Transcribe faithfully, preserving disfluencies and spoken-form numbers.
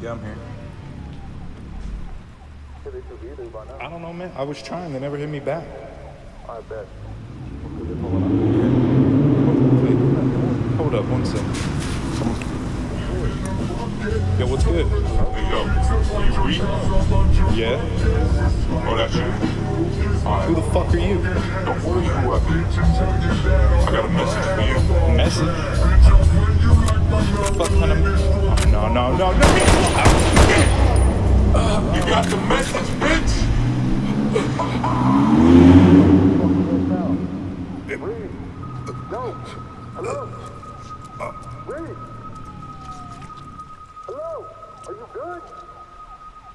Yeah, I'm here. Should they should be there by now. I don't know, man. I was trying. They never hit me back. I bet. Because they're pulling up. Wait, hold up one second. Yo, what's good? Hey, yo, you read? Yeah? Oh, that's you? Alright, Who the fuck are you? don't worry who I be. I got a message for you. Message? Fuck kind of... Oh, no, no, no, no! You got the message, bitch! Reed! No! Hello? Reed!